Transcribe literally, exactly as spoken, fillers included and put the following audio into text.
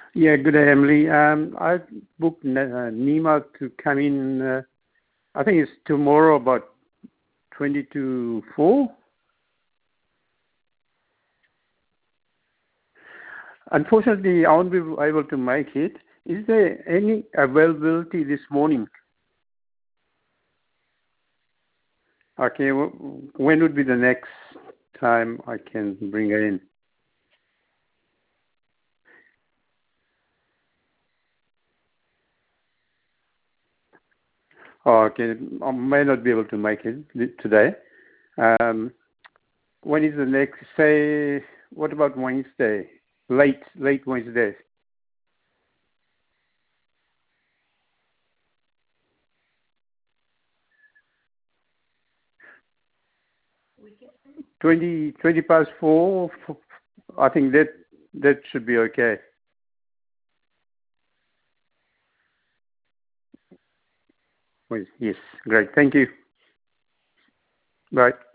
Yeah, good day, Emily. Um, I booked N- uh, Nima to come in, uh, I think it's tomorrow about twenty to four. Unfortunately, I won't be able to make it. Is there any availability this morning? Okay, w- when would be the next time I can bring her in? Oh, okay, I may not be able to make it today. Um, when is the next, say, what about Wednesday? Late, late Wednesday. twenty, twenty past four, I think that that should be okay. Well, yes, great. Thank you. Bye.